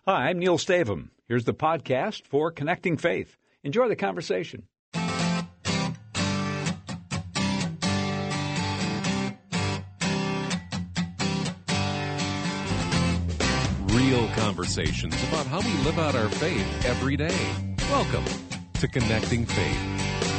Hi, I'm Neil Stavum. Here's the podcast for Connecting Faith. Enjoy the conversation. Real conversations about how we live out our faith every day. Welcome to Connecting Faith.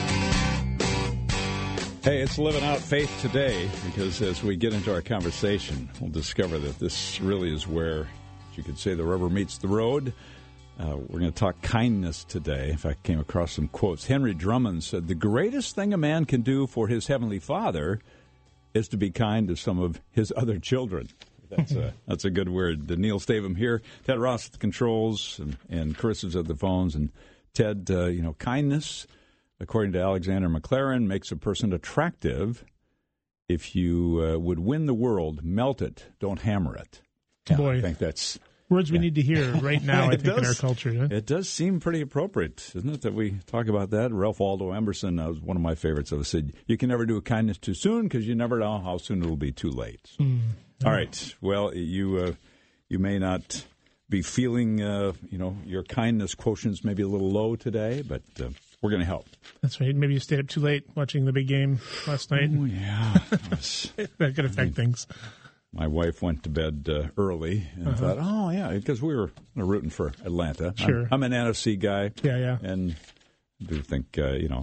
Hey, it's Living Out Faith today, because as we get into our conversation, we'll discover that this really is where, you could say, the rubber meets the road. We're going to talk kindness today. In fact, I came across some quotes. Henry Drummond said, "The greatest thing a man can do for his heavenly Father is to be kind to some of his other children." That's a good word. Neil Stavum here, Ted Ross at the controls, and Carissa's at the phones. And Ted, kindness, according to Alexander McLaren, makes a person attractive. If you would win the world, melt it, don't hammer it. Yeah, Boy, I think that's words we need to hear right now, I think, in our culture. Huh? It does seem pretty appropriate, isn't it, that we talk about that? Ralph Waldo Emerson was one of my favorites. I said, you can never do a kindness too soon because you never know how soon it'll be too late. All right. Well, you may not be feeling, your kindness quotient's maybe a little low today, but we're going to help. That's right. Maybe you stayed up too late watching the big game last night. Oh, yeah. That could affect things. My wife went to bed early and thought, oh, yeah, because we were rooting for Atlanta. Sure. I'm an NFC guy. Yeah. And I do think,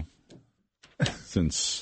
since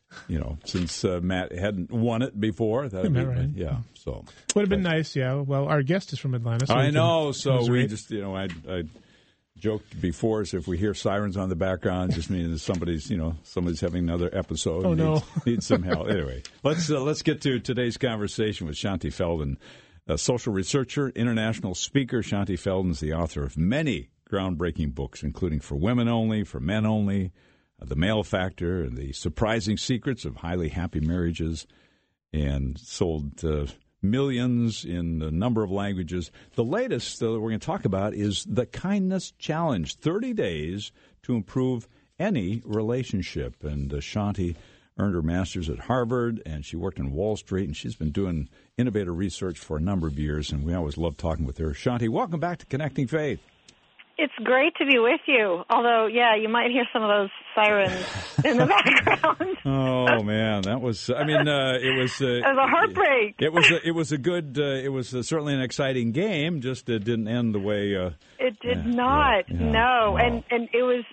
Matt hadn't won it before, that'd be right. Yeah. So would have been nice. Yeah. Well, our guest is from Atlanta. So I know. So we just, I joked before, as if we hear sirens on the background, just means somebody's having another episode. Oh, no. Needs some help. Anyway, let's get to today's conversation with Shaunti Feldhahn, a social researcher, international speaker. Shaunti Feldhahn is the author of many groundbreaking books, including For Women Only, For Men Only, The Male Factor, and The Surprising Secrets of Highly Happy Marriages, and sold millions in a number of languages. The latest that we're going to talk about is The Kindness Challenge, 30 days to improve any relationship. And Shaunti earned her master's at Harvard, and she worked in Wall Street, and she's been doing innovative research for a number of years, and we always love talking with her. Shaunti, welcome back to Connecting Faith. It's great to be with you. Although, yeah, you might hear some of those sirens in the background. Oh man, that was. It was. It was a heartbreak. It was a good. It was certainly an exciting game. Just it didn't end the way. It did not. Yeah, no, and it was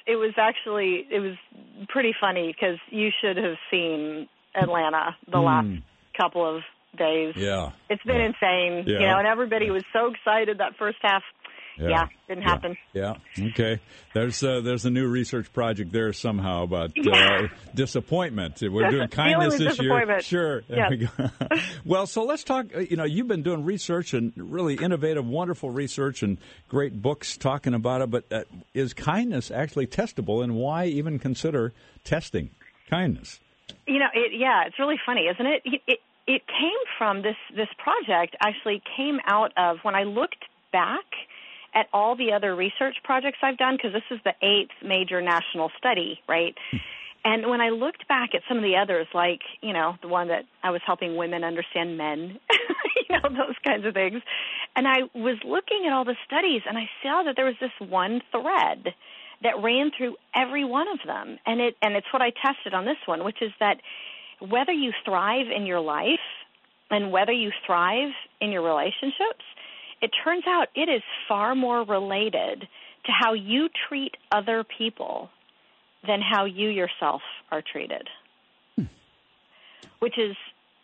pretty funny because you should have seen Atlanta the last couple of days. Yeah, it's been insane. Yeah. And everybody was so excited that first half. Yeah, didn't happen. Yeah. Okay. There's a new research project there somehow about disappointment. We're doing kindness this year. Sure. There we go. Well, so let's talk. You've been doing research and really innovative, wonderful research and great books talking about it. But is kindness actually testable, and why even consider testing kindness? It's really funny, isn't it? It came from this project. Actually, came out of when I looked back at all the other research projects I've done, because this is the 8th major national study, right? And when I looked back at some of the others, like, the one that I was helping women understand men, those kinds of things, and I was looking at all the studies, and I saw that there was this one thread that ran through every one of them, and it's what I tested on this one, which is that whether you thrive in your life and whether you thrive in your relationships, it turns out it is far more related to how you treat other people than how you yourself are treated, which is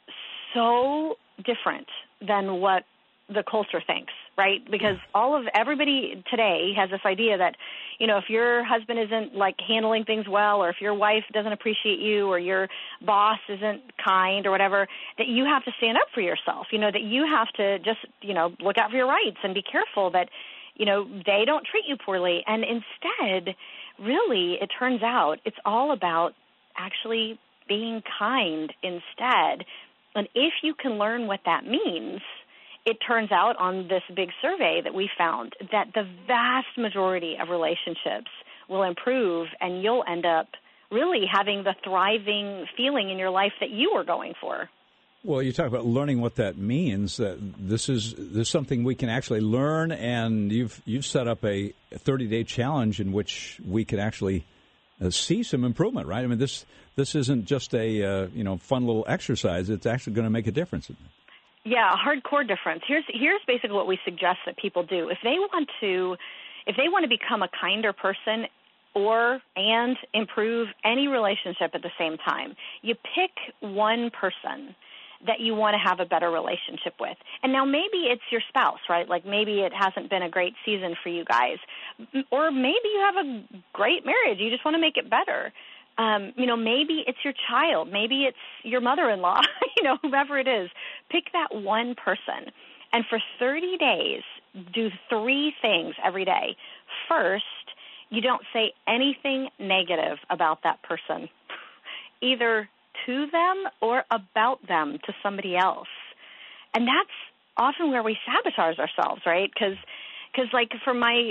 so different than what the culture thinks, right? Because everybody today has this idea that, if your husband isn't handling things well, or if your wife doesn't appreciate you, or your boss isn't kind or whatever, that you have to stand up for yourself, that you have to just, look out for your rights and be careful that, they don't treat you poorly. And instead, really, it turns out it's all about actually being kind instead. And if you can learn what that means, it turns out on this big survey that we found that the vast majority of relationships will improve, and you'll end up really having the thriving feeling in your life that you were going for. Well, you talk about learning what that means. This is something we can actually learn, and you've set up a 30-day challenge in which we could actually see some improvement, right? I mean, this isn't just a fun little exercise. It's actually going to make a difference. Yeah, a hardcore difference. Here's basically what we suggest that people do. If they want to become a kinder person and improve any relationship at the same time, you pick one person that you want to have a better relationship with. And now maybe it's your spouse, right? Like maybe it hasn't been a great season for you guys. Or maybe you have a great marriage. You just want to make it better. Maybe it's your child. Maybe it's your mother-in-law, whoever it is. Pick that one person. And for 30 days, do 3 things every day. First, you don't say anything negative about that person, either to them or about them to somebody else. And that's often where we sabotage ourselves, right? Because like for my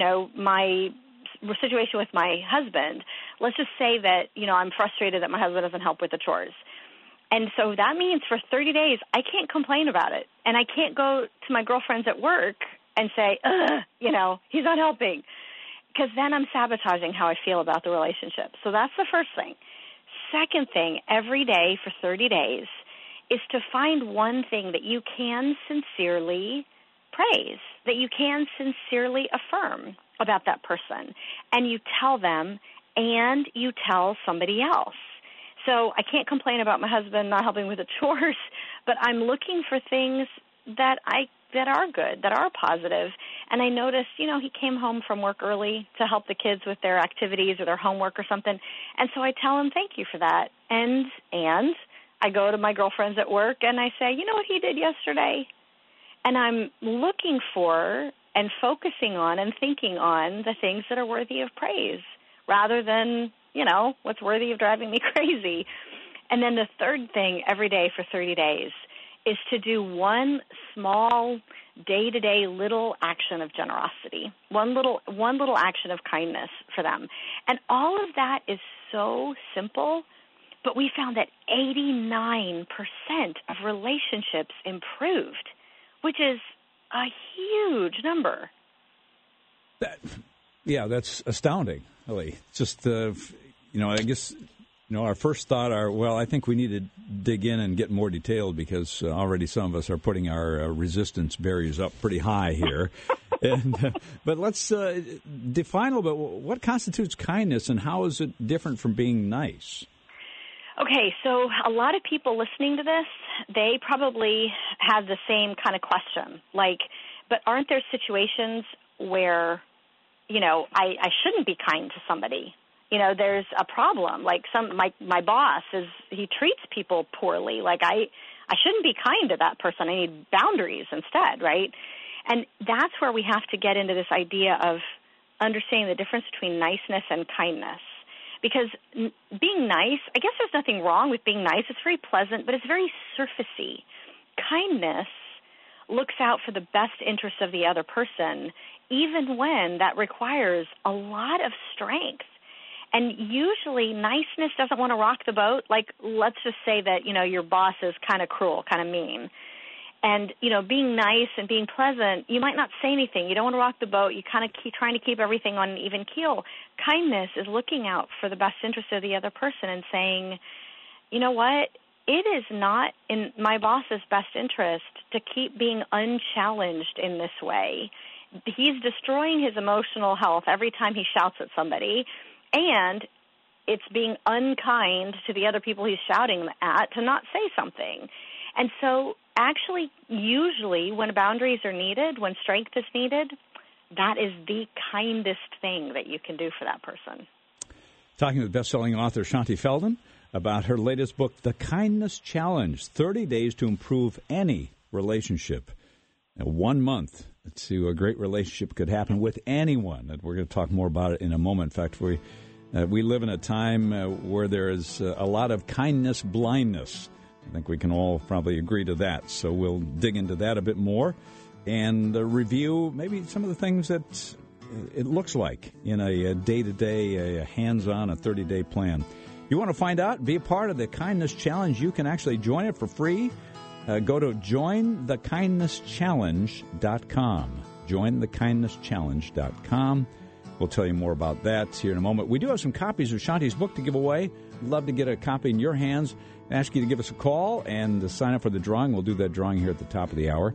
situation with my husband, let's just say that, I'm frustrated that my husband doesn't help with the chores. And so that means for 30 days, I can't complain about it. And I can't go to my girlfriends at work and say, he's not helping. Because then I'm sabotaging how I feel about the relationship. So that's the first thing. Second thing, every day for 30 days is to find one thing that you can sincerely praise, that you can sincerely affirm about that person. And you tell them and you tell somebody else. So I can't complain about my husband not helping with the chores, but I'm looking for things that are good, that are positive. And I noticed, he came home from work early to help the kids with their activities or their homework or something. And so I tell him, thank you for that. And I go to my girlfriends at work and I say, you know what he did yesterday? And I'm looking for and focusing on and thinking on the things that are worthy of praise rather than, what's worthy of driving me crazy. And then the third thing every day for 30 days is to do one small day-to-day little action of generosity, one little action of kindness for them. And all of that is so simple, but we found that 89% of relationships improved, which is a huge number. That's astounding, really. Just, I guess, our first thought I think we need to dig in and get more detailed because already some of us are putting our resistance barriers up pretty high here. But let's define a little bit what constitutes kindness and how is it different from being nice? Okay, so a lot of people listening to this, they probably have the same kind of question. But aren't there situations where, I shouldn't be kind to somebody? There's a problem. Like my boss he treats people poorly. Like I shouldn't be kind to that person. I need boundaries instead, right? And that's where we have to get into this idea of understanding the difference between niceness and kindness. Because being nice, I guess there's nothing wrong with being nice. It's very pleasant, but it's very surfacey. Kindness looks out for the best interests of the other person, even when that requires a lot of strength. And usually niceness doesn't want to rock the boat. Like, let's just say that, your boss is kind of cruel, kind of mean. And, being nice and being pleasant, you might not say anything. You don't want to rock the boat. You kind of keep trying to keep everything on an even keel. Kindness is looking out for the best interest of the other person and saying, you know what? It is not in my boss's best interest to keep being unchallenged in this way. He's destroying his emotional health every time he shouts at somebody. And it's being unkind to the other people he's shouting at to not say something. And so actually, usually when boundaries are needed, when strength is needed, that is the kindest thing that you can do for that person. Talking with best-selling author Shaunti Feldhahn about her latest book, The Kindness Challenge, 30 Days to Improve Any Relationship. 1 month to a great relationship could happen with anyone. And we're going to talk more about it in a moment. In fact, we live in a time where there is a lot of kindness blindness. I think we can all probably agree to that. So we'll dig into that a bit more and review maybe some of the things that it looks like in a day-to-day, a hands-on, a 30-day plan. You want to find out, be a part of the Kindness Challenge, you can actually join it for free Go to jointhekindnesschallenge.com. Jointhekindnesschallenge.com. We'll tell you more about that here in a moment. We do have some copies of Shanti's book to give away. Love to get a copy in your hands. Ask you to give us a call and to sign up for the drawing. We'll do that drawing here at the top of the hour.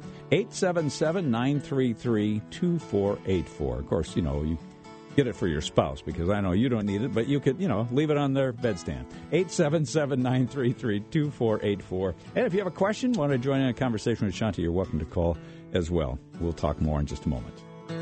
877-933-2484. Of course, you get it for your spouse because I know you don't need it, but you could, leave it on their bedstand. 877-933-2484. And if you have a question, want to join in a conversation with Shanti, you're welcome to call as well. We'll talk more in just a moment.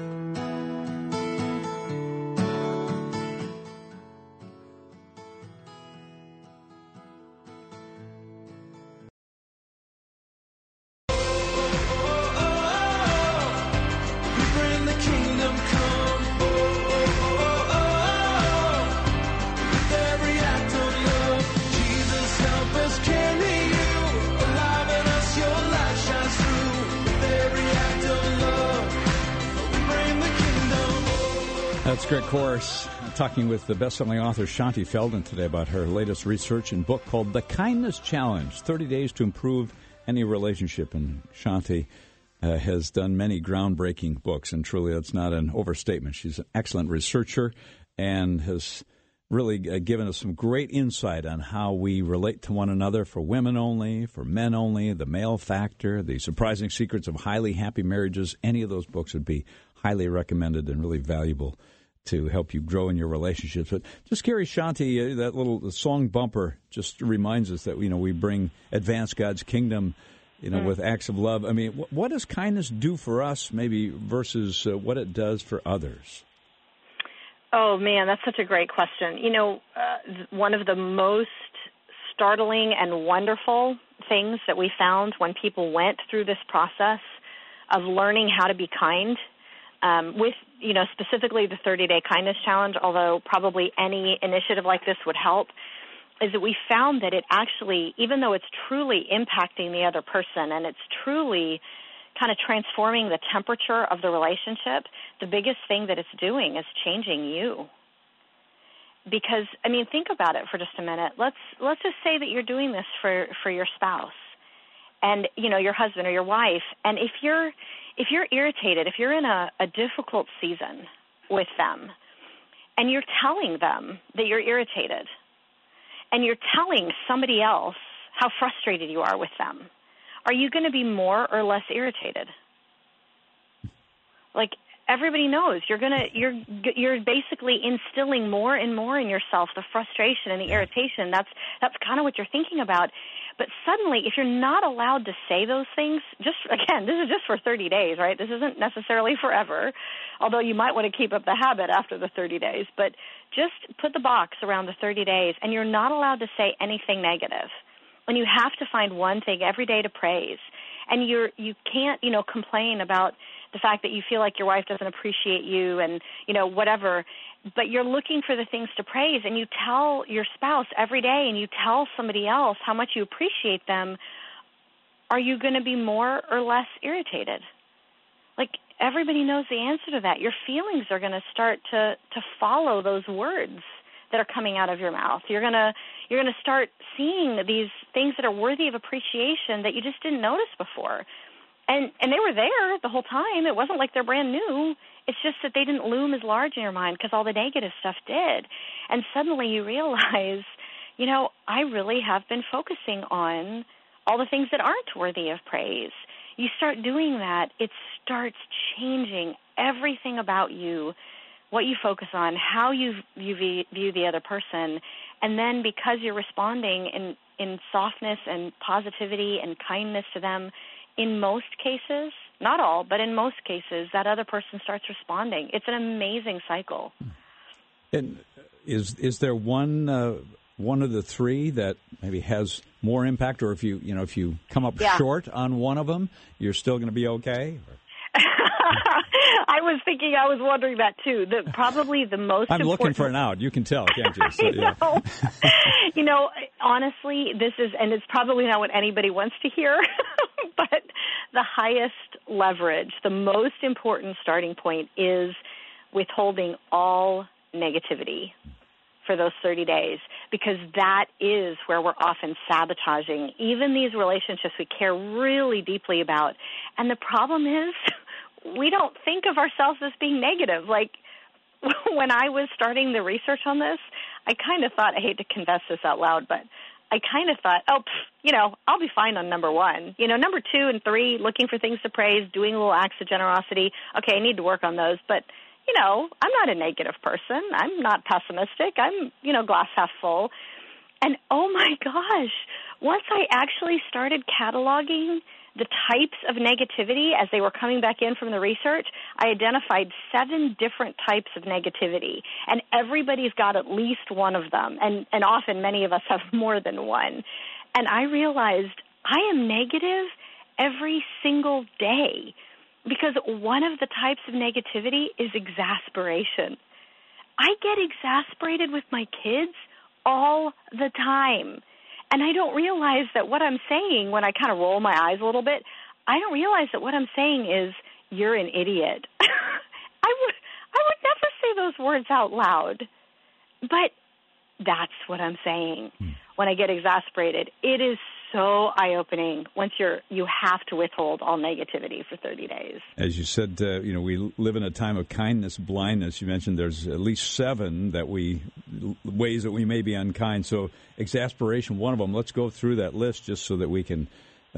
That's Greg Course. I'm talking with the best-selling author Shanti Feldhahn today about her latest research and book called The Kindness Challenge, 30 Days to Improve Any Relationship. And Shanti has done many groundbreaking books, and truly that's not an overstatement. She's an excellent researcher and has really given us some great insight on how we relate to one another for women only, for men only, the male factor, the surprising secrets of highly happy marriages. Any of those books would be highly recommended and really valuable to help you grow in your relationships. But just curious, Shanti, that little song bumper just reminds us that, we bring advance God's kingdom, with acts of love. I mean, what does kindness do for us, maybe, versus what it does for others? Oh, man, that's such a great question. One of the most startling and wonderful things that we found when people went through this process of learning how to be kind, with, specifically the 30-Day Kindness Challenge, although probably any initiative like this would help, is that we found that it actually, even though it's truly impacting the other person and it's truly kind of transforming the temperature of the relationship, the biggest thing that it's doing is changing you. Because, think about it for just a minute. Let's just say that you're doing this for your spouse and, your husband or your wife, and if you're irritated, if you're in a difficult season with them, and you're telling them that you're irritated, and you're telling somebody else how frustrated you are with them, are you going to be more or less irritated? Like, everybody knows you're basically instilling more and more in yourself the frustration and the irritation. That's kind of what you're thinking about. But suddenly, if you're not allowed to say those things, this is just for 30 days, right? This isn't necessarily forever, although you might want to keep up the habit after the 30 days. But just put the box around the 30 days, and you're not allowed to say anything negative. And you have to find one thing every day to praise. And you can't, complain about the fact that you feel like your wife doesn't appreciate you and, whatever. But you're looking for the things to praise, and you tell your spouse every day and you tell somebody else how much you appreciate them. Are you going to be more or less irritated? Like, everybody knows the answer to that. Your feelings are going to start to follow those words that are coming out of your mouth. You're going to start seeing these things that are worthy of appreciation that you just didn't notice before. And they were there the whole time. It wasn't like they're brand new. It's just that they didn't loom as large in your mind because all the negative stuff did. And suddenly you realize, I really have been focusing on all the things that aren't worthy of praise. You start doing that, it starts changing everything about you, what you focus on, how you view the other person. And then because you're responding in softness and positivity and kindness to them, in most cases, not all, but in most cases, that other person starts responding. It's an amazing cycle. And is there one of the three that maybe has more impact, or if you come up short on one of them, you're still going to be okay? I was wondering that too. Probably the most I'm important... looking for an out. You can tell, can't you? So, yeah. Honestly, it's probably not what anybody wants to hear, but the highest leverage, the most important starting point is withholding all negativity for those 30 days, because that is where we're often sabotaging even these relationships we care really deeply about. And the problem is we don't think of ourselves as being negative. Like, when I was starting the research on this, I kind of thought, I hate to confess this out loud, but I kind of thought, I'll be fine on number 1. Number 2 and 3, looking for things to praise, doing little acts of generosity. Okay, I need to work on those, but I'm not a negative person. I'm not pessimistic. I'm, glass half full. And oh my gosh, once I actually started cataloging the types of negativity as they were coming back in from the research, I identified 7 different types of negativity. And everybody's got at least one of them. And often many of us have more than one. And I realized I am negative every single day, because one of the types of negativity is exasperation. I get exasperated with my kids all the time. And I don't realize that what I'm saying, when I kind of roll my eyes a little bit, I don't realize that what I'm saying is, you're an idiot. I would never say those words out loud. But that's what I'm saying. When I get exasperated, it is so eye-opening once you have to withhold all negativity for 30 days. As you said, we live in a time of kindness, blindness. You mentioned there's at least 7 ways that we may be unkind. So exasperation, one of them. Let's go through that list just so that we can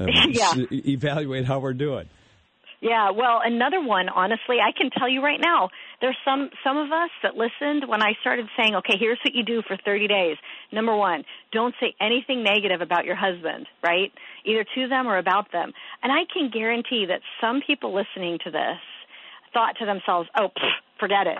evaluate how we're doing. Yeah, well, another one, honestly, I can tell you right now, there's some of us that listened when I started saying, okay, here's what you do for 30 days. Number 1, don't say anything negative about your husband, right? Either to them or about them. And I can guarantee that some people listening to this thought to themselves, forget it.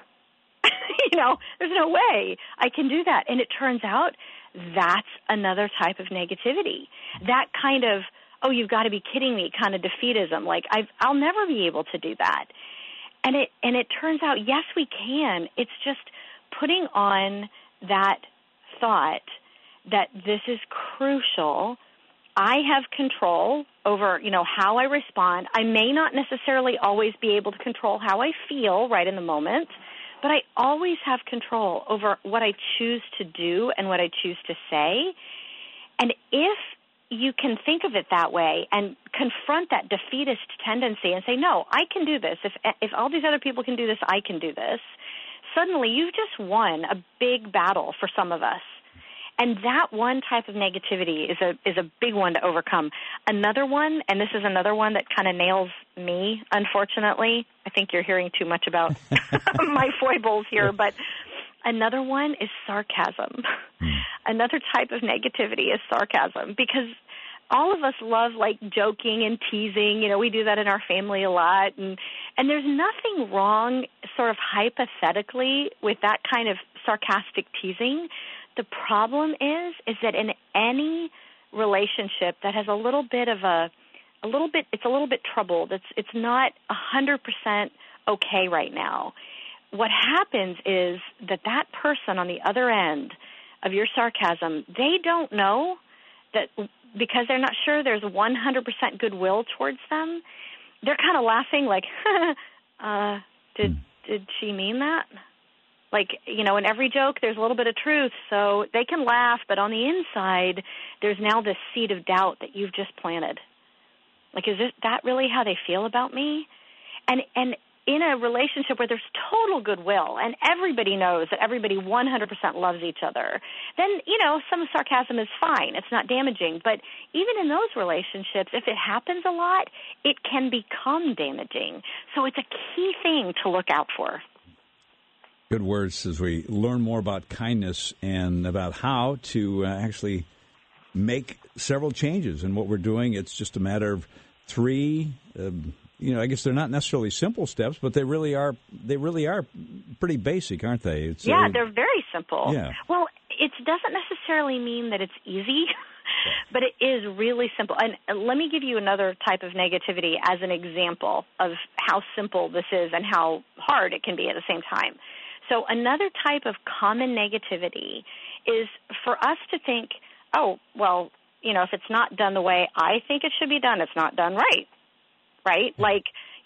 There's no way I can do that. And it turns out that's another type of negativity. That kind of, you've got to be kidding me, kind of defeatism. Like, I'll never be able to do that. And it turns out, yes, we can. It's just putting on that thought that this is crucial. I have control over, how I respond. I may not necessarily always be able to control how I feel right in the moment, but I always have control over what I choose to do and what I choose to say. And if you can think of it that way and confront that defeatist tendency and say, no, I can do this. If all these other people can do this, I can do this. Suddenly you've just won a big battle for some of us. And that one type of negativity is a big one to overcome. Another one, and this is another one that kind of nails me, unfortunately. I think you're hearing too much about my foibles here, but another one is sarcasm. Another type of negativity is sarcasm, because all of us love, like, joking and teasing. We do that in our family a lot. And there's nothing wrong, sort of hypothetically, with that kind of sarcastic teasing. The problem is that in any relationship that has it's a little bit troubled. It's not 100% okay right now. What happens is that person on the other end of your sarcasm, they don't know that, because they're not sure there's 100% goodwill towards them. They're kind of laughing like, did she mean that? Like, in every joke there's a little bit of truth, so they can laugh, but on the inside there's now this seed of doubt that you've just planted. Like, is that really how they feel about me? And in a relationship where there's total goodwill and everybody knows that everybody 100% loves each other, then, some sarcasm is fine. It's not damaging. But even in those relationships, if it happens a lot, it can become damaging. So it's a key thing to look out for. Good words as we learn more about kindness and about how to actually make several changes in what we're doing. It's just a matter of 3 I guess they're not necessarily simple steps, but they really are pretty basic, aren't they? They're very simple. Yeah. Well, it doesn't necessarily mean that it's easy, but it is really simple. And let me give you another type of negativity as an example of how simple this is and how hard it can be at the same time. So another type of common negativity is for us to think, if it's not done the way I think it should be done, it's not done right. Right? Like,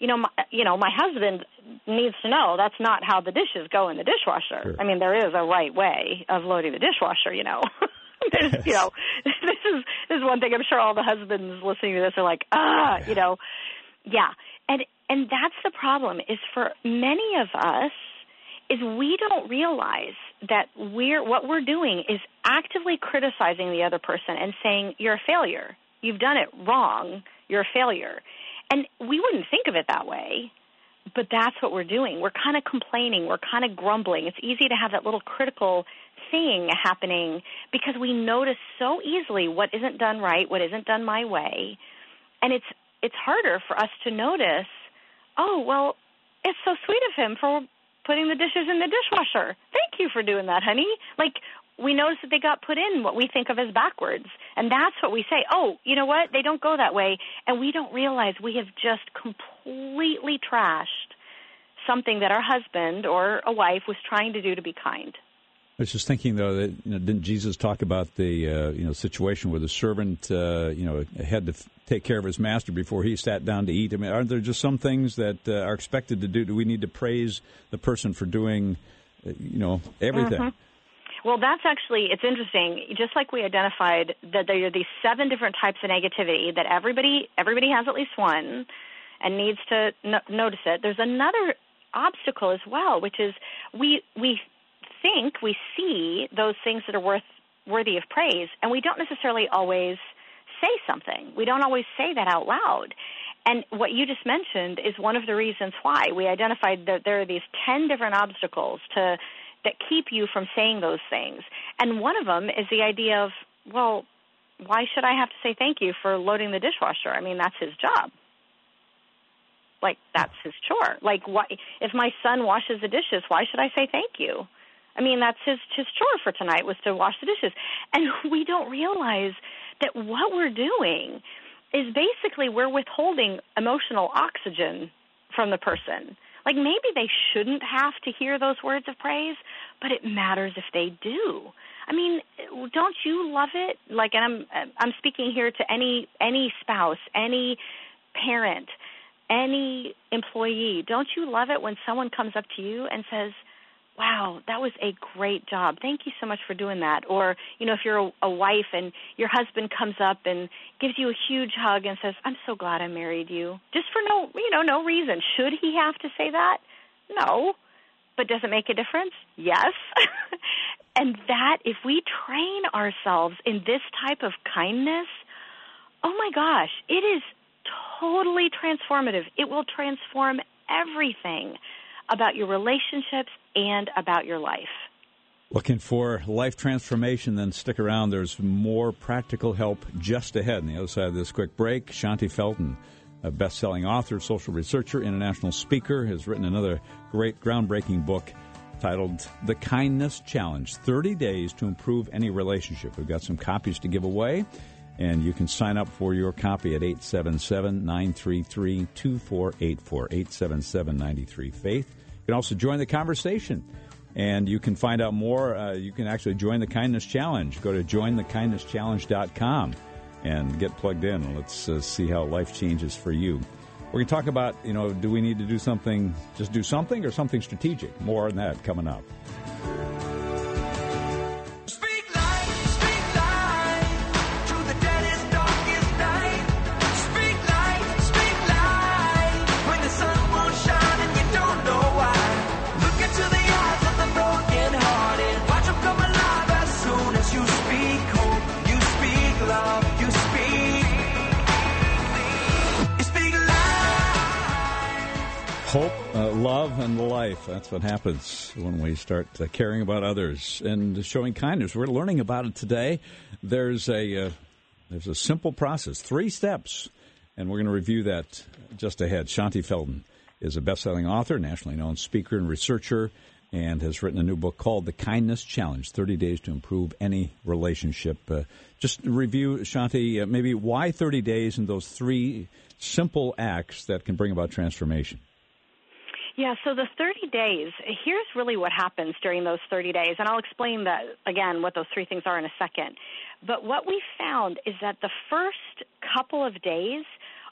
my husband needs to know that's not how the dishes go in the dishwasher. Sure. I mean, there is a right way of loading the dishwasher, There's, this is one thing I'm sure all the husbands listening to this are like, yeah. And that's the problem is for many of us is we don't realize that what we're doing is actively criticizing the other person and saying, you're a failure. You've done it wrong. You're a failure. And we wouldn't think of it that way, but that's what we're doing. We're kind of complaining. We're kind of grumbling. It's easy to have that little critical thing happening because we notice so easily what isn't done right, what isn't done my way. And it's harder for us to notice, oh, well, it's so sweet of him for putting the dishes in the dishwasher. Thank you for doing that, honey. Like, we notice that they got put in what we think of as backwards. And that's what we say, oh, you know what? They don't go that way. And we don't realize we have just completely trashed something that our husband or a wife was trying to do to be kind. I was just thinking, though, that didn't Jesus talk about the situation where the servant had to take care of his master before he sat down to eat? I mean, aren't there just some things that are expected to do? Do we need to praise the person for doing, everything? Mm-hmm. Well, that's actually, it's interesting. Just like we identified that there are these 7 different types of negativity that everybody has at least one and needs to notice it. There's another obstacle as well, which is we think we see those things that are worthy of praise, and we don't necessarily always say something. We don't always say that out loud. And what you just mentioned is one of the reasons why we identified that there are these 10 different obstacles that keep you from saying those things. And one of them is the idea of, well, why should I have to say thank you for loading the dishwasher? I mean, that's his job. Like, that's his chore. Like, if my son washes the dishes, why should I say thank you? I mean, that's his chore for tonight was to wash the dishes. And we don't realize that what we're doing is basically we're withholding emotional oxygen from the person. Like, maybe they shouldn't have to hear those words of praise, but it matters if they do. I mean, don't you love it? Like, and I'm speaking here to any spouse, any parent, any employee. Don't you love it when someone comes up to you and says, wow, that was a great job. Thank you so much for doing that. Or, if you're a wife and your husband comes up and gives you a huge hug and says, I'm so glad I married you. Just for no reason. Should he have to say that? No. But does it make a difference? Yes. And that, if we train ourselves in this type of kindness, oh my gosh, it is totally transformative. It will transform everything about your relationships and about your life. Looking for life transformation, then stick around. There's more practical help just ahead. On the other side of this quick break, Shaunti Feldhahn, a best-selling author, social researcher, international speaker, has written another great groundbreaking book titled The Kindness Challenge, 30 Days to Improve Any Relationship. We've got some copies to give away, and you can sign up for your copy at 877-933-2484, 877-93-FAITH. You can also join the conversation, and you can find out more. You can actually join the Kindness Challenge. Go to jointhekindnesschallenge.com and get plugged in. Let's see how life changes for you. We're going to talk about, do we need to do something, just do something, or something strategic? More on that coming up. Hope, love, and life. That's what happens when we start caring about others and showing kindness. We're learning about it today. There's a simple process, 3 steps, and we're going to review that just ahead. Shaunti Feldhahn is a best-selling author, nationally known speaker and researcher, and has written a new book called The Kindness Challenge, 30 Days to Improve Any Relationship. Just review, Shaunti, maybe why 30 days and those 3 simple acts that can bring about transformation. Yeah, so the 30 days, here's really what happens during those 30 days, and I'll explain that, again, what those 3 things are in a second. But what we found is that the first couple of days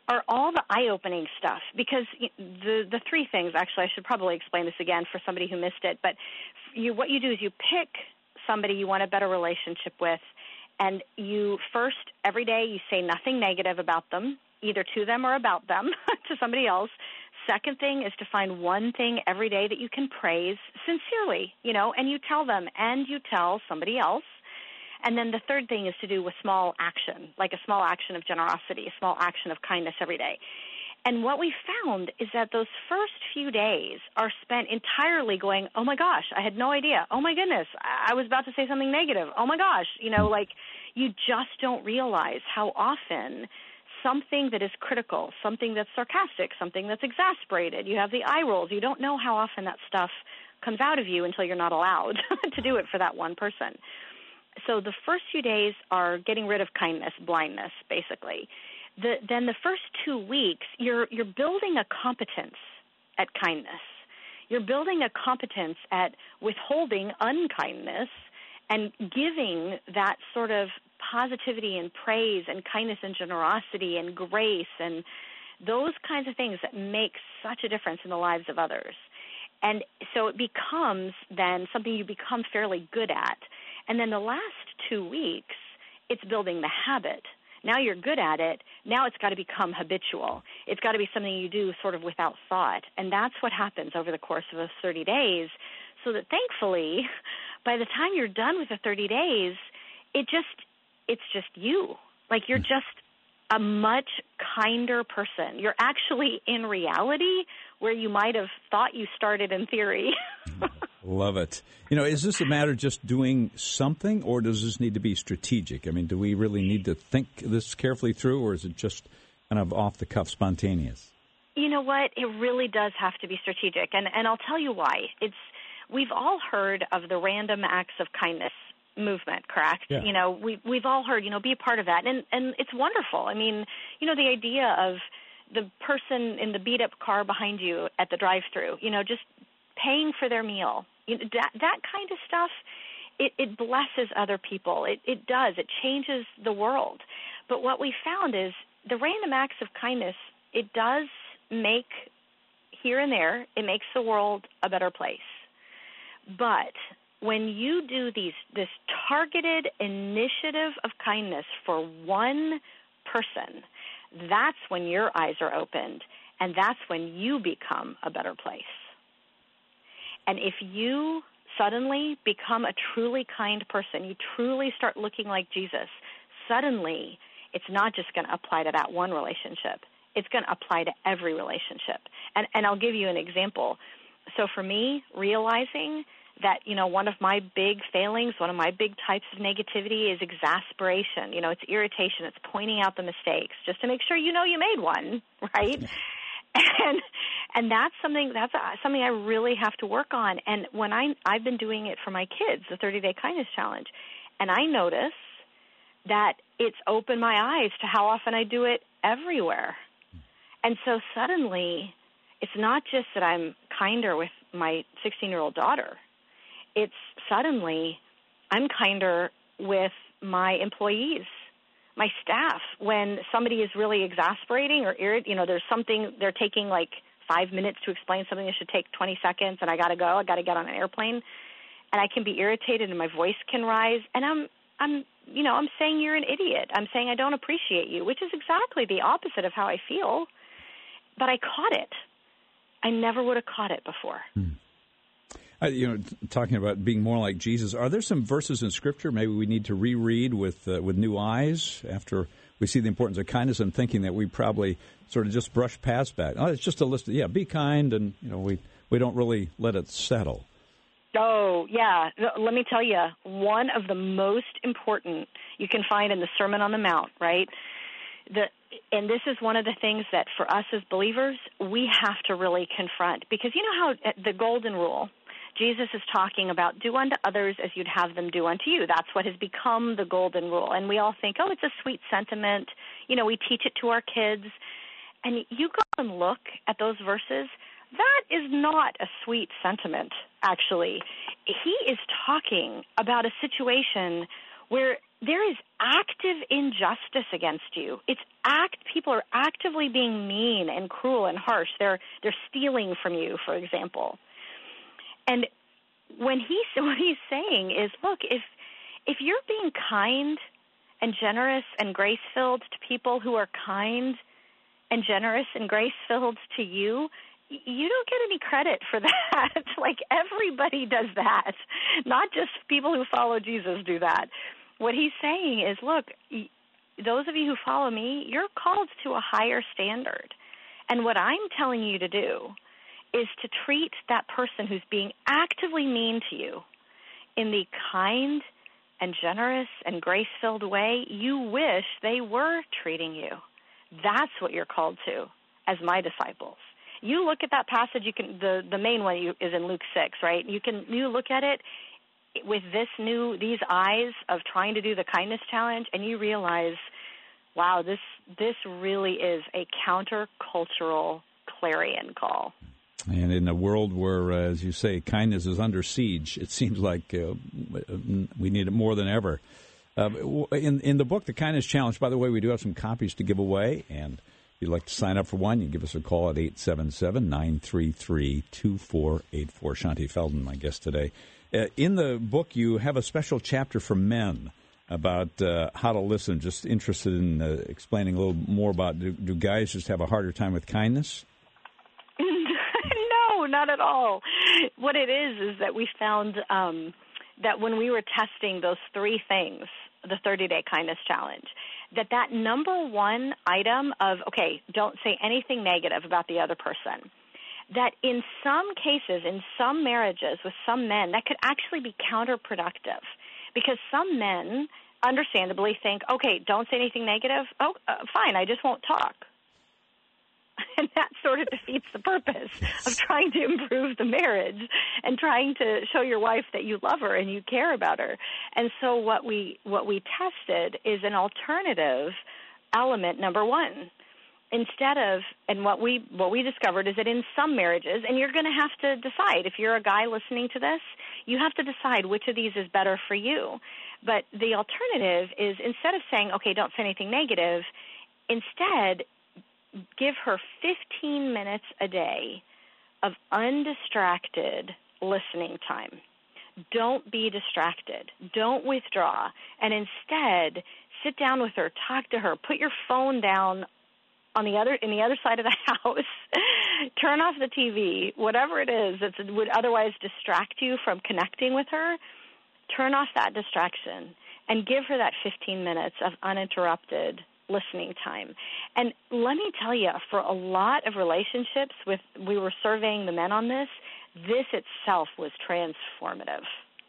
are all the eye-opening stuff, because the three things, actually, I should probably explain this again for somebody who missed it, but what you do is you pick somebody you want a better relationship with, and you first, every day, you say nothing negative about them, either to them or about them, to somebody else. Second thing is to find one thing every day that you can praise sincerely, and you tell them, and you tell somebody else. And then the third thing is to do with small action, like a small action of generosity, a small action of kindness every day. And what we found is that those first few days are spent entirely going, oh, my gosh, I had no idea. Oh, my goodness, I was about to say something negative. Oh, my gosh. Like you just don't realize how often something that is critical, something that's sarcastic, something that's exasperated, you have the eye rolls. You don't know how often that stuff comes out of you until you're not allowed to do it for that one person. So the first few days are getting rid of kindness, blindness, basically. Then the first 2 weeks, you're building a competence at kindness. You're building a competence at withholding unkindness and giving that sort of positivity and praise and kindness and generosity and grace and those kinds of things that make such a difference in the lives of others. And so it becomes then something you become fairly good at. And then the last 2 weeks, it's building the habit. Now you're good at it. Now it's got to become habitual. It's got to be something you do sort of without thought. And that's what happens over the course of those 30 days, so that thankfully, by the time you're done with the 30 days, it's just you. Like you're just a much kinder person. You're actually in reality where you might have thought you started in theory. Love it. Is this a matter of just doing something, or does this need to be strategic? I mean, do we really need to think this carefully through, or is it just kind of off-the-cuff spontaneous? You know what? It really does have to be strategic, and I'll tell you why. We've all heard of the random acts of kindness movement, correct? Yeah. We've all heard, be a part of that, and it's wonderful. I mean, the idea of the person in the beat-up car behind you at the drive-thru, just paying for their meal, that kind of stuff, it blesses other people. It does. It changes the world. But what we found is the random acts of kindness, it does make, here and there, it makes the world a better place. But when you do this targeted initiative of kindness for one person, that's when your eyes are opened, and that's when you become a better place. And if you suddenly become a truly kind person, you truly start looking like Jesus, suddenly it's not just going to apply to that one relationship. It's going to apply to every relationship. And I'll give you an example. So for me, realizing that, one of my big failings, one of my big types of negativity is exasperation. It's irritation. It's pointing out the mistakes just to make sure you made one, right? And that's something I really have to work on. And when I've been doing it for my kids, the 30-Day Kindness Challenge, and I notice that it's opened my eyes to how often I do it everywhere. And so suddenly, it's not just that I'm kinder with my 16-year-old daughter. It's suddenly I'm kinder with my employees, my staff. When somebody is really exasperating or there's something they're taking like 5 minutes to explain something that should take 20 seconds, and I got to go. I got to get on an airplane, and I can be irritated, and my voice can rise, and I'm saying you're an idiot. I'm saying I don't appreciate you, which is exactly the opposite of how I feel. But I caught it. I never would have caught it before. Talking about being more like Jesus, are there some verses in Scripture maybe we need to reread with new eyes after we see the importance of kindness, and thinking that we probably sort of just brush past that? Oh, it's just a list of, be kind, and we don't really let it settle. Oh, yeah. Let me tell you, one of the most important you can find in the Sermon on the Mount, right? And this is one of the things that for us as believers, we have to really confront. Because you know how the golden rule, Jesus is talking about do unto others as you'd have them do unto you. That's what has become the golden rule. And we all think, it's a sweet sentiment. We teach it to our kids. And you go and look at those verses, that is not a sweet sentiment, actually. He is talking about a situation where there is active injustice against you. People are actively being mean and cruel and harsh. They're stealing from you, for example. And what he's saying is, look, if you're being kind and generous and grace-filled to people who are kind and generous and grace-filled to you, you don't get any credit for that. Like, everybody does that. Not just people who follow Jesus do that. What he's saying is, look, those of you who follow me, you're called to a higher standard. And what I'm telling you to do is to treat that person who's being actively mean to you in the kind and generous and grace-filled way you wish they were treating you. That's what you're called to as my disciples. You look at that passage, the main one is in Luke 6, right? You look at it with these eyes of trying to do the kindness challenge, and you realize, wow, this really is a countercultural clarion call. And in a world where, as you say, kindness is under siege, it seems like we need it more than ever. In the book, The Kindness Challenge, by the way, we do have some copies to give away, and if you'd like to sign up for one, you can give us a call at 877-933-2484. Shaunti Feldhahn, my guest today. In the book, you have a special chapter for men about how to listen. Just interested in explaining a little more about, do guys just have a harder time with kindness? No, not at all. What it is that we found that when we were testing those three things, the 30-day kindness challenge, that number one item of, okay, don't say anything negative about the other person, that in some cases, in some marriages with some men, that could actually be counterproductive, because some men understandably think, okay, don't say anything negative. Oh, fine, I just won't talk. And that sort of defeats the purpose of trying to improve the marriage and trying to show your wife that you love her and you care about her. And so what we tested is an alternative element, number one. Instead of, and what we discovered is that in some marriages, and you're going to have to decide, if you're a guy listening to this, you have to decide which of these is better for you. But the alternative is, instead of saying, okay, don't say anything negative, instead give her 15 minutes a day of undistracted listening time. Don't be distracted. Don't withdraw. And instead, sit down with her, talk to her, put your phone down in the other side of the house, turn off the TV, whatever it is that would otherwise distract you from connecting with her, turn off that distraction and give her that 15 minutes of uninterrupted listening time. And let me tell you, for a lot of relationships, we were surveying the men on this itself was transformative.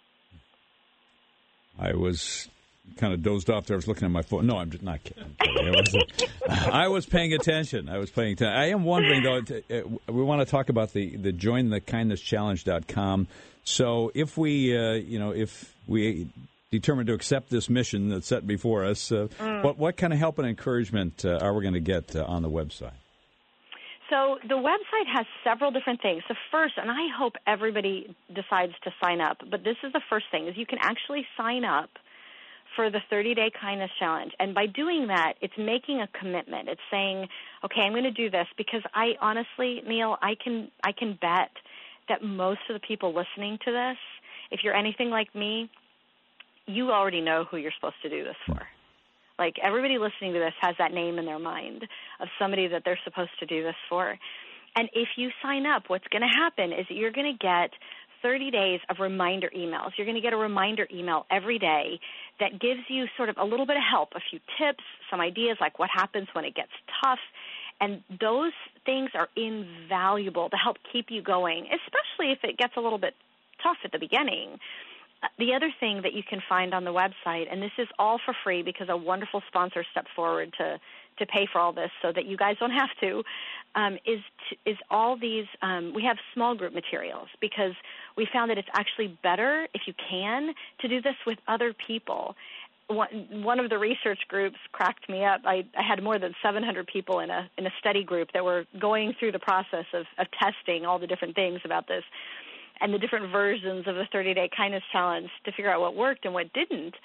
I was kind of dozed off there. I was looking at my phone. No, I'm just not kidding. I was paying attention. I am wondering, though, we want to talk about the jointhekindnesschallenge.com. So if we determined to accept this mission that's set before us, what kind of help and encouragement are we going to get on the website? So the website has several different things. The first, and I hope everybody decides to sign up, but this is the first thing, is you can actually sign up for the 30-day kindness challenge. And by doing that, it's making a commitment. It's saying, okay, I'm going to do this because I honestly, Neil, I can bet that most of the people listening to this, if you're anything like me, you already know who you're supposed to do this for. Like, everybody listening to this has that name in their mind of somebody that they're supposed to do this for. And if you sign up, what's going to happen is that you're going to get 30 days of reminder emails. You're going to get a reminder email every day that gives you sort of a little bit of help, a few tips, some ideas like what happens when it gets tough. And those things are invaluable to help keep you going, especially if it gets a little bit tough at the beginning. The other thing that you can find on the website, and this is all for free because a wonderful sponsor stepped forward to pay for all this so that you guys don't have to, is all these, we have small group materials because we found that it's actually better, if you can, to do this with other people. One of the research groups cracked me up. I had more than 700 people in a study group that were going through the process of testing all the different things about this and the different versions of the 30-day kindness challenge to figure out what worked and what didn't.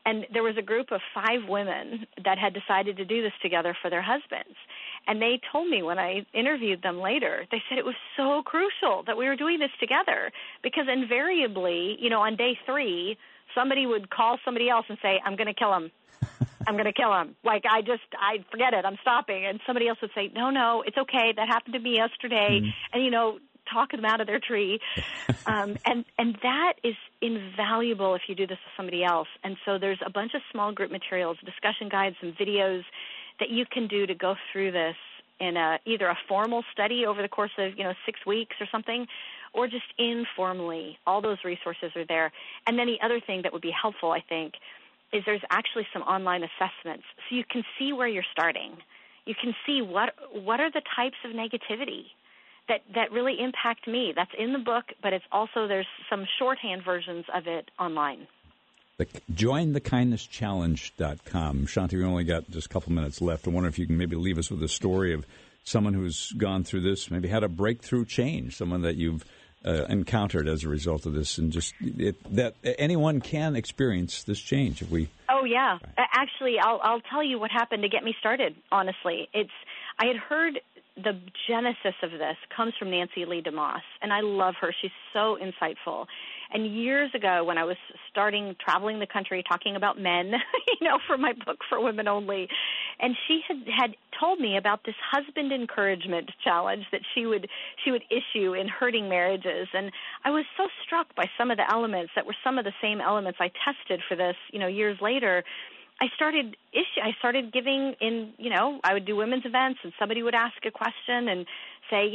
And there was a group of 5 women that had decided to do this together for their husbands. And they told me when I interviewed them later, they said it was so crucial that we were doing this together, because invariably, on day 3, somebody would call somebody else and say, I'm going to kill him. I'm going to kill him. Like, I forget it. I'm stopping. And somebody else would say, no, it's okay. That happened to me yesterday. And, talk them out of their tree. And that is invaluable if you do this with somebody else. And so there's a bunch of small group materials, discussion guides, and videos that you can do to go through this in either a formal study over the course of, 6 weeks or something, or just informally. All those resources are there. And then the other thing that would be helpful, I think, is there's actually some online assessments. So you can see where you're starting. You can see what are the types of negativity that really impact me. That's in the book, but it's also, there's some shorthand versions of it online. JoinTheKindnessChallenge.com. Shanti, we only got just a couple minutes left. I wonder if you can maybe leave us with a story of someone who's gone through this, maybe had a breakthrough change, someone that you've encountered as a result of this, and just that anyone can experience this change if we. Oh yeah, actually, I'll tell you what happened to get me started. Honestly, I had heard the genesis of this comes from Nancy Lee DeMoss, and I love her. She's so insightful. And years ago, when I was traveling the country, talking about men, for my book For Women Only, and she had told me about this husband encouragement challenge that she would issue in hurting marriages. And I was so struck by some of the elements that were some of the same elements I tested for this, years later. I started giving in, I would do women's events, and somebody would ask a question and say,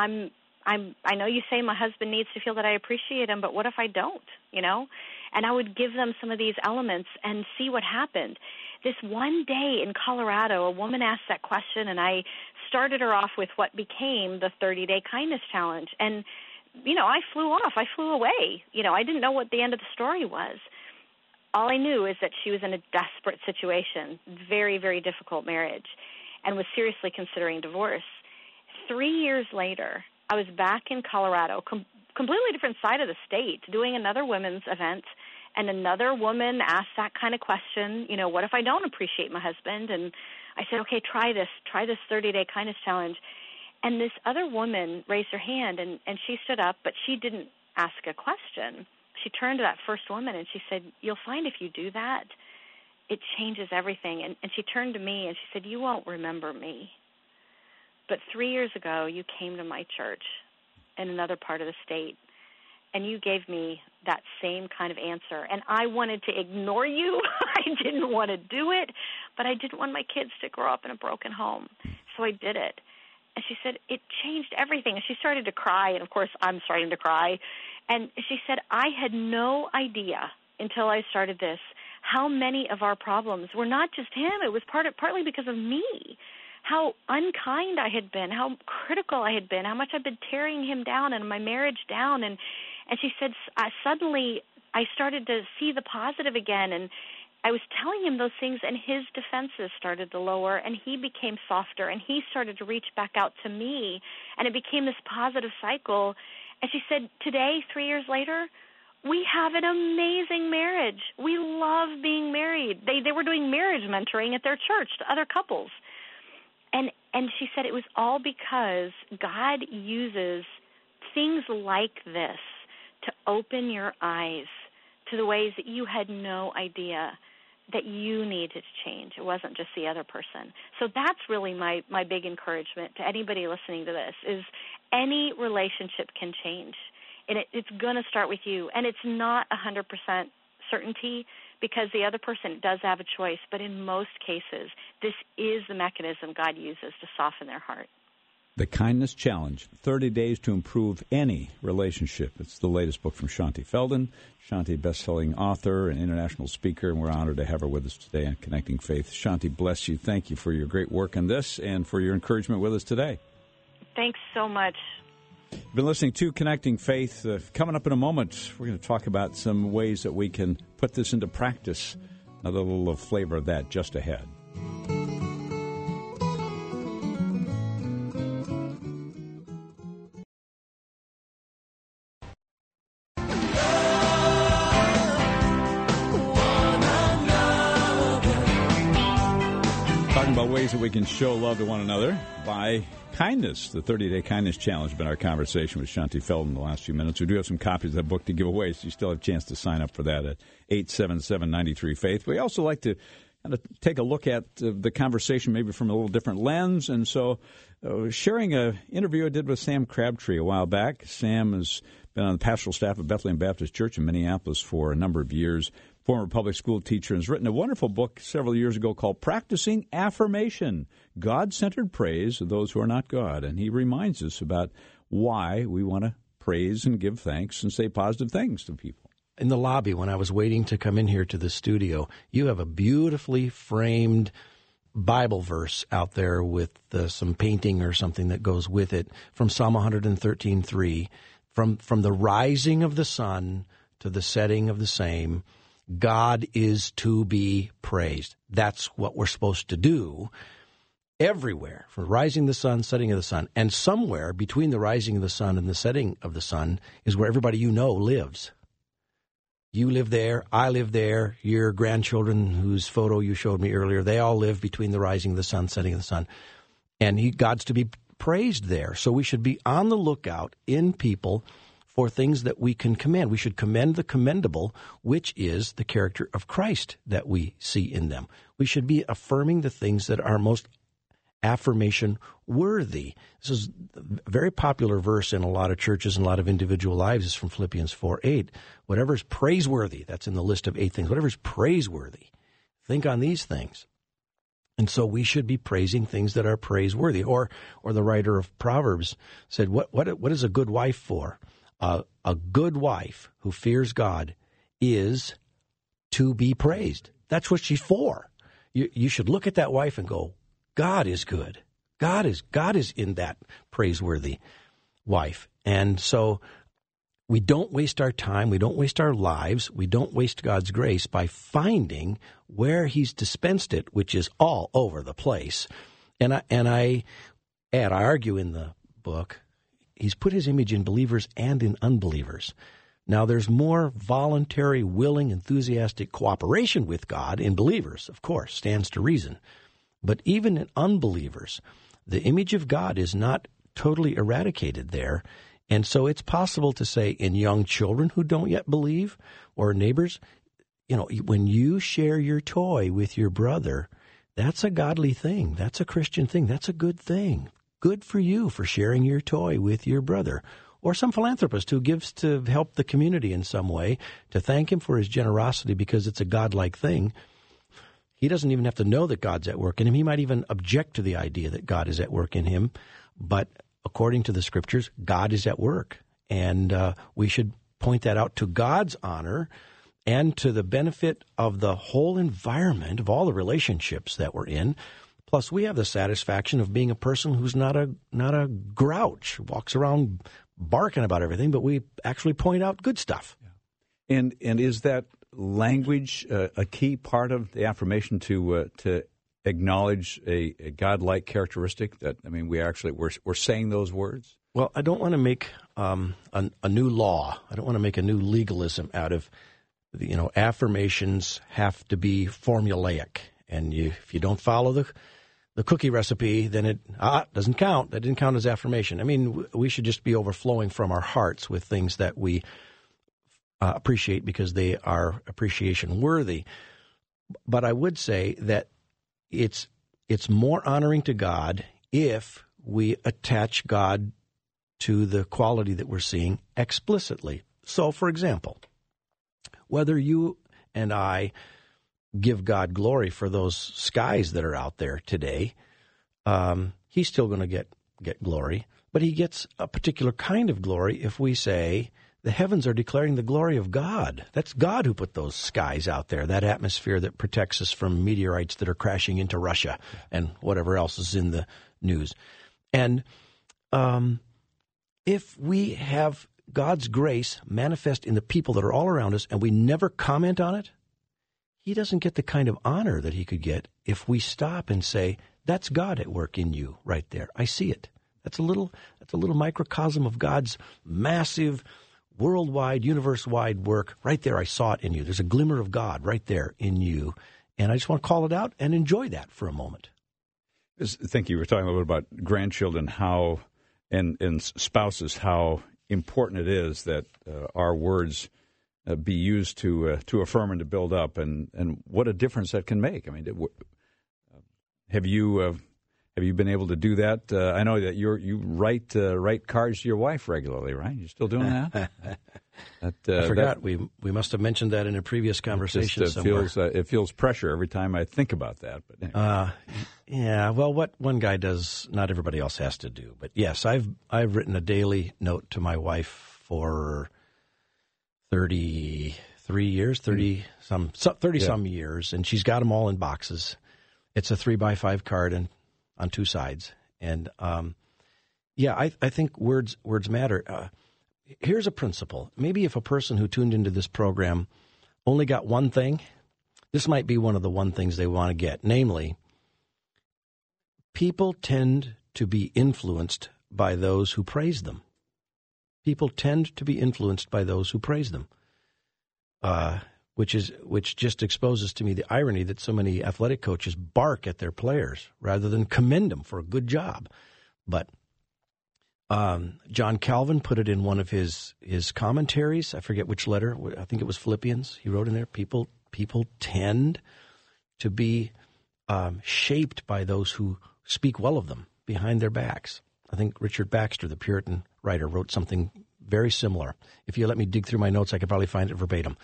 I know you say my husband needs to feel that I appreciate him, but what if I don't, And I would give them some of these elements and see what happened. This one day in Colorado, a woman asked that question, and I started her off with what became the 30-Day Kindness Challenge. And, I flew off. I flew away. I didn't know what the end of the story was. All I knew is that she was in a desperate situation, very, very difficult marriage, and was seriously considering divorce. 3 years later, I was back in Colorado, completely different side of the state, doing another women's event, and another woman asked that kind of question, what if I don't appreciate my husband? And I said, okay, try this 30-Day Kindness Challenge. And this other woman raised her hand, and she stood up, but she didn't ask a question. She turned to that first woman, and she said, you'll find if you do that, it changes everything. And she turned to me, and she said, you won't remember me, but 3 years ago, you came to my church in another part of the state, and you gave me that same kind of answer. And I wanted to ignore you. I didn't want to do it, but I didn't want my kids to grow up in a broken home. So I did it. And she said, it changed everything. And she started to cry, and, of course, I'm starting to cry. And she said, I had no idea until I started this how many of our problems were not just him. It was partly because of me. How unkind I had been, how critical I had been, how much I'd been tearing him down and my marriage down. And she said, suddenly I started to see the positive again, and I was telling him those things, and his defenses started to lower, and he became softer, and he started to reach back out to me, and it became this positive cycle. And she said, today, 3 years later, we have an amazing marriage. We love being married. They were doing marriage mentoring at their church to other couples. And she said it was all because God uses things like this to open your eyes to the ways that you had no idea that you needed to change. It wasn't just the other person. So that's really my big encouragement to anybody listening to this, is any relationship can change. And it's going to start with you. And it's not 100% certainty, because the other person does have a choice. But in most cases, this is the mechanism God uses to soften their heart. The Kindness Challenge, 30 Days to Improve Any Relationship. It's the latest book from Shanti Feldhahn. Shanti, best-selling author and international speaker, and we're honored to have her with us today on Connecting Faith. Shanti, bless you. Thank you for your great work on this and for your encouragement with us today. Thanks so much. You've been listening to Connecting Faith. Coming up in a moment, we're going to talk about some ways that we can put this into practice. Another little flavor of that just ahead. about ways that we can show love to one another by kindness. The 30-day kindness challenge has been our conversation with Shaunti Feldhahn in the last few minutes. We do have some copies of that book to give away, so you still have a chance to sign up for that at 877-93-FAITH. We also like to kind of take a look at the conversation maybe from a little different lens, and so sharing an interview I did with Sam Crabtree a while back. Sam has been on the pastoral staff of Bethlehem Baptist Church in Minneapolis for a number of years, former public school teacher, and has written a wonderful book several years ago called Practicing Affirmation, God-Centered Praise of Those Who Are Not God. And he reminds us about why we want to praise and give thanks and say positive things to people. In the lobby, when I was waiting to come in here to the studio, you have a beautifully framed Bible verse out there with some painting or something that goes with it from Psalm 113:3. From the rising of the sun to the setting of the same, God is to be praised. That's what we're supposed to do everywhere, from rising of the sun, setting of the sun. And somewhere between the rising of the sun and the setting of the sun is where everybody you know lives. You live there, I live there, your grandchildren whose photo you showed me earlier, they all live between the rising of the sun, setting of the sun. And God's to be praised there. So we should be on the lookout in people for things that we can commend. We should commend the commendable, which is the character of Christ that we see in them. We should be affirming the things that are most affirmation worthy. This is a very popular verse in a lot of churches and a lot of individual lives. Is from Philippians 4:8. Whatever is praiseworthy, that's in the list of 8 things. Whatever is praiseworthy, think on these things. And so we should be praising things that are praiseworthy. Or the writer of Proverbs said, what is a good wife for? A good wife who fears God is to be praised. That's what she's for. You should look at that wife and go, God is good. God is in that praiseworthy wife. And so we don't waste our time, we don't waste our lives, we don't waste God's grace by finding where he's dispensed it, which is all over the place. And I argue in the book, he's put his image in believers and in unbelievers. Now, there's more voluntary, willing, enthusiastic cooperation with God in believers, of course, stands to reason. But even in unbelievers, the image of God is not totally eradicated there. And so it's possible to say in young children who don't yet believe, or neighbors, when you share your toy with your brother, that's a godly thing. That's a Christian thing. That's a good thing. Good for you for sharing your toy with your brother. Or some philanthropist who gives to help the community in some way, to thank him for his generosity because it's a godlike thing. He doesn't even have to know that God's at work in him. He might even object to the idea that God is at work in him. But according to the Scriptures, God is at work. And we should point that out to God's honor and to the benefit of the whole environment, of all the relationships that we're in. Plus, we have the satisfaction of being a person who's not a grouch, walks around barking about everything, but we actually point out good stuff. Yeah. And is that language a key part of the affirmation to acknowledge a godlike characteristic? That we're saying those words. Well, I don't want to make a new law. I don't want to make a new legalism out of affirmations have to be formulaic, and if you don't follow the cookie recipe, then it doesn't count. That didn't count as affirmation. I mean, we should just be overflowing from our hearts with things that we appreciate because they are appreciation worthy. But I would say that it's more honoring to God if we attach God to the quality that we're seeing explicitly. So, for example, whether you and I give God glory for those skies that are out there today, he's still going to get glory, but he gets a particular kind of glory if we say the heavens are declaring the glory of God. That's God who put those skies out there, that atmosphere that protects us from meteorites that are crashing into Russia and whatever else is in the news. And if we have God's grace manifest in the people that are all around us and we never comment on it, he doesn't get the kind of honor that he could get if we stop and say, that's God at work in you right there. I see it. That's a little microcosm of God's massive, worldwide, universe-wide work. Right there, I saw it in you. There's a glimmer of God right there in you. And I just want to call it out and enjoy that for a moment. I think you were talking a little bit about grandchildren, how and spouses, how important it is that our words be used to affirm and to build up, and what a difference that can make. I mean, have you been able to do that? I know that you write cards to your wife regularly, right? You still doing that? I forgot. We must have mentioned that in a previous conversation somewhere. It feels pressure every time I think about that. But anyway. Yeah. Well, what one guy does, not everybody else has to do. But yes, I've written a daily note to my wife for 33 years, 30 some years, and she's got them all in boxes. It's a 3x5 card and on two sides, and I think words matter. Here's a principle. Maybe if a person who tuned into this program only got one thing, this might be one of the one things they want to get. Namely, people tend to be influenced by those who praise them. People tend to be influenced by those who praise them, which just exposes to me the irony that so many athletic coaches bark at their players rather than commend them for a good job. But John Calvin put it in one of his commentaries. I forget which letter. I think it was Philippians. He wrote in there, people tend to be shaped by those who speak well of them behind their backs. I think Richard Baxter, the Puritan writer, wrote something very similar. If you let me dig through my notes, I could probably find it verbatim.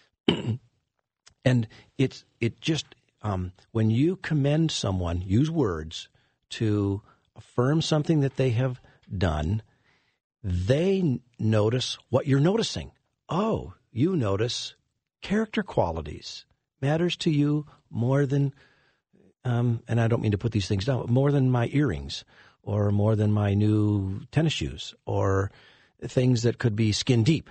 And it just when you commend someone, use words to affirm something that they have done, they notice what you're noticing. Oh, you notice character qualities. Matters to you more than, and I don't mean to put these things down, more than my earrings or more than my new tennis shoes or things that could be skin deep.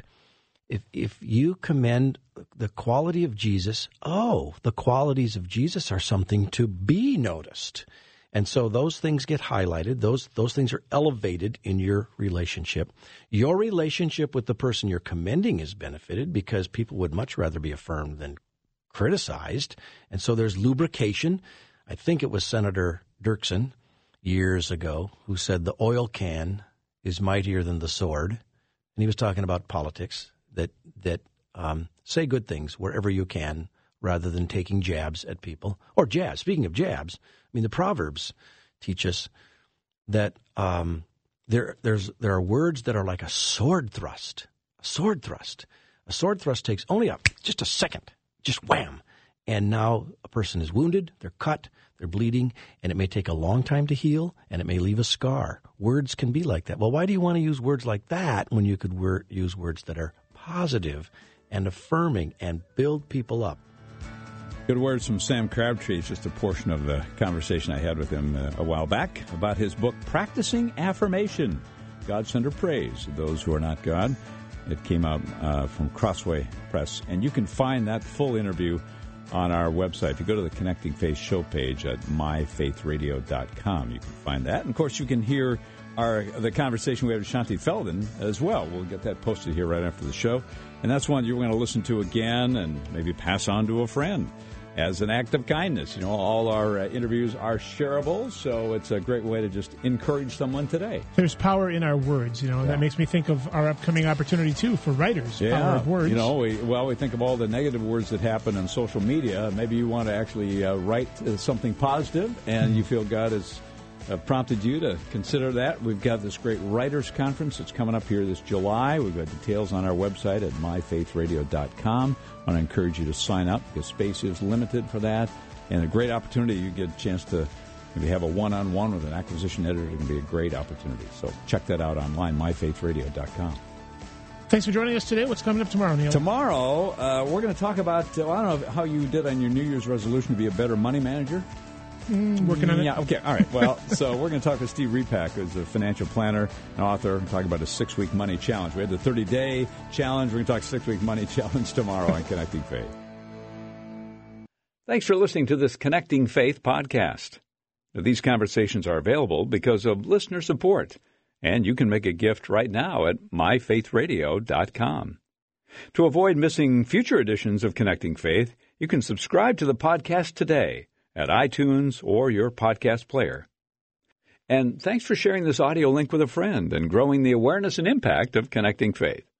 If you commend the quality of Jesus, the qualities of Jesus are something to be noticed. And so those things get highlighted. Those things are elevated in your relationship. Your relationship with the person you're commending is benefited because people would much rather be affirmed than criticized. And so there's lubrication. I think it was Senator Dirksen years ago who said the oil can is mightier than the sword. And he was talking about politics, that say good things wherever you can rather than taking jabs at people. Or jabs. Speaking of jabs, I mean, the Proverbs teach us that there are words that are like a sword thrust. A sword thrust. A sword thrust takes only just a second, just wham. And now a person is wounded, they're cut, they're bleeding, and it may take a long time to heal, and it may leave a scar. Words can be like that. Well, why do you want to use words like that when you could use words that are positive and affirming and build people up? Good words from Sam Crabtree. It's just a portion of the conversation I had with him a while back about his book, Practicing Affirmation, God-Centered Praise of Those Who Are Not God. It came out from Crossway Press, and you can find that full interview on our website. If you go to the Connecting Faith show page at myfaithradio.com, you can find that. And, of course, you can hear the conversation we had with Shaunti Feldhahn as well. We'll get that posted here right after the show. And that's one you're going to listen to again and maybe pass on to a friend as an act of kindness. You know, all our interviews are shareable, so it's a great way to just encourage someone today. There's power in our words, you know, and that makes me think of our upcoming opportunity, too, for writers. Yeah. Power of words. You know, we think of all the negative words that happen on social media. Maybe you want to actually write something positive, and you feel God has prompted you to consider that. We've got this great writers conference that's coming up here this July. We've got details on our website at myfaithradio.com. I want to encourage you to sign up because space is limited for that, and a great opportunity. You get a chance to maybe have a one-on-one with an acquisition editor. It can be a great opportunity. So check that out online, myfaithradio.com. Thanks for joining us today. What's coming up tomorrow, Neil? Tomorrow, we're going to talk about, I don't know how you did on your New Year's resolution to be a better money manager. Working on it. Yeah, okay, all right. Well, so we're going to talk to Steve Repak, who's a financial planner and author, and talk about a 6-week money challenge. We had the 30-day challenge. We're going to talk 6-week money challenge tomorrow on Connecting Faith. Thanks for listening to this Connecting Faith podcast. These conversations are available because of listener support, and you can make a gift right now at myfaithradio.com. To avoid missing future editions of Connecting Faith, you can subscribe to the podcast today at iTunes or your podcast player. And thanks for sharing this audio link with a friend and growing the awareness and impact of Connecting Faith.